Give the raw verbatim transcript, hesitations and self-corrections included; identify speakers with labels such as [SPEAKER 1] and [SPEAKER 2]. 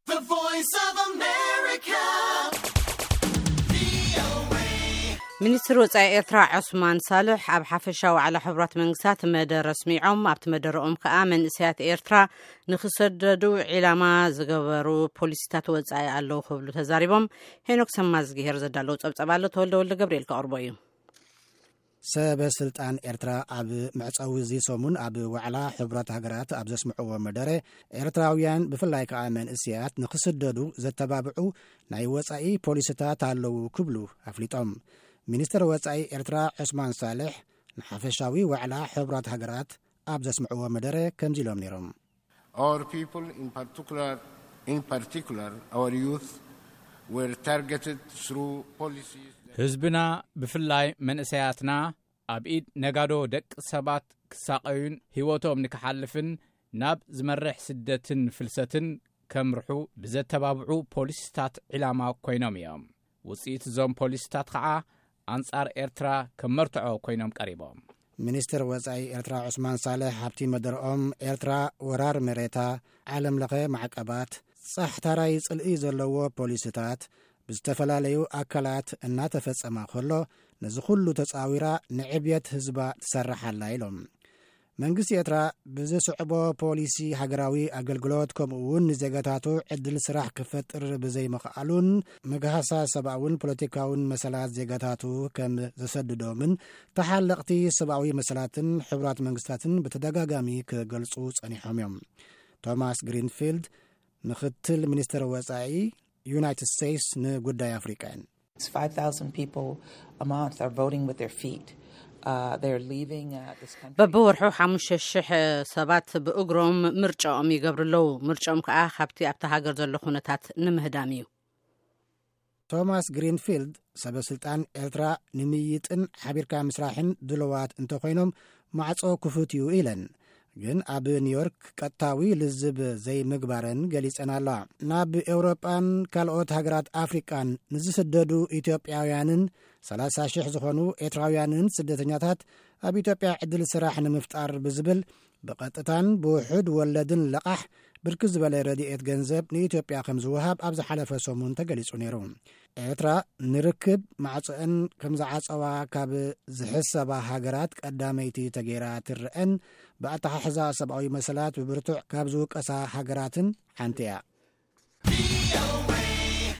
[SPEAKER 1] The Voice of America.
[SPEAKER 2] ሚኒስትር ወጻኢ ኤርትራ ዑስማን ሳልሕ ኣብ ሓፈሻዊ ዋዕላ ሕብራት መንግስታት መደረ ረስሚዖም ኣብቲ መደረኦም ከዓ መንእሰያት ኤርትራ ንኽሰደዱ ዒላማ ዝገበሩ ፖሊሲታት ወጻኢ ኣለዉ ክብሉ ተዛሪቦም ሄኖክ ሰማዝጌሄር ዘዳለው ጸብጸብ ኣሎ ተወልደ ወልደ ገብርኤል ከቕርቦ እዩ።
[SPEAKER 3] ሰበ ስልጣን ኤርትራ ኣብ መዕፀዊ እዚ ሰሙን ኣብ ዋዕላ ሕብራት ሃገራት ኣብ ዘስምዕዎ መደረ ኤርትራውያን ብፍላይ ከዓ መንእሰያት ንኽስደዱ ዘተባብዑ ናይ ወጻኢ ፖሊሲታት ኣለዉ ክብሉ ኣፍሊጦም። ሚኒስትር ወጻኢ ኤርትራ ዑስማን ሳልሕ ንሓፈሻዊ ዋዕላ ሕብራት ሃገራት ኣብ ዘስምዕዎ መደረ ከምዚ ኢሎም ነይሮም።
[SPEAKER 4] Our people in particular in particular our youth were targeted through policies.
[SPEAKER 5] ህዝብና ብፍላይ መንእሰያትና ኣብ ኢድ ነጋዶ ደቂ ሰባት ክሳቀዩን ህይወቶም ንክሓልፍን ናብ ዝመርሕ ስደትን ፍልሰትን ከምርሑ ብዘተባብዑ ፖሊሲታት ዒላማ ኮይኖም እዮም። ውጽኢት ዞም ፖሊሲታት ከዓ አንጻር ኤርትራ ከመርትዖ ኮይኖም ቀሪቦም።
[SPEAKER 3] ሚኒስትር ወጻኢ ኤርትራ ዑስማን ሳልሕ ኣብቲ መደረኦም ኤርትራ ወራር መሬታ ዓለም ለኸ ማዕቀባት ጻሕታራይ ጽልኢ ዘለዎ ፖሊሲታት ብዝተፈላለዩ ኣካላት እናተፈጸማ ከሎ ነዚ ኩሉ ተጻዊራ ንዕብየት ህዝባ ትሰርሓላ ኢሎም። መንግስቲ ኤርትራ ብዝስዕቦ ፖሊሲ ሃገራዊ ኣገልግሎት ከምኡውን ንዜጋታቱ ዕድል ስራሕ ክፈጥር ብዘይምኽኣሉን መግሃሳ ሰብኣውን ፖለቲካውን መሰላት ዜጋታቱ ከም ዘሰድዶምን ተሓለቕቲ ሰብኣዊ መሰላትን ሕብራት መንግስታትን ብተደጋጋሚ ክገልጹ ጸኒሖም እዮም። ቶማስ ግሪንፊልድ ምክትል ሚኒስትር ወጻኢ United States ንጉዳይ አፍሪካን
[SPEAKER 6] five thousand people a month are voting with their feet. Uh, they're leaving uh, this country.
[SPEAKER 2] በበወርሑ ሓሙሽተ ሽሕ ሰባት ብእግሮም ምርጫኦም ይገብርለው ምርጫኦም ከዓ ካብቲ ኣብታ ሃገር ዘሎ ኩነታት ንምህዳም እዩ።
[SPEAKER 3] ቶማስ ግሪንፊልድ ሰበስልጣን ኤርትራ ንምይጥን ሓቢርካ ምስራሕን ድለዋት እንተኮይኖም ማዕጾ ክፉት እዩ ኢለን ግን ኣብ ኒውዮርክ ቀጥታዊ ልዝብ ዘይምግባረን ገሊጸን ኣላ። ናብ ኤውሮጳን ካልኦት ሃገራት ኣፍሪቃን ንዝስደዱ ኢትዮጵያውያንን ሰላሳ ሽሕ ዝኾኑ ኤርትራውያንን ስደተኛታት ኣብ ኢትዮጵያ ዕድል ስራሕ ንምፍጣር ብዝብል ብቐጥታን ብውሑድ ወለድን ለቓሕ ብርክት ዝበለ ረድኤት ገንዘብ ንኢትዮጵያ ከም ዝወሃብ ኣብ ዝሓለፈ ሰሙን ተገሊጹ ነይሩ። ኤርትራ ንርክብ ማዕጽአን ከም ዝዓጸዋ ካብ ዝሕሰባ ሃገራት ቀዳመይቲ ተገይራ ትርአን ብኣተሓሕዛ ሰብኣዊ መሰላት ብብርቱዕ ካብ ዝውቀሳ ሃገራትን ሓንቲ እያ።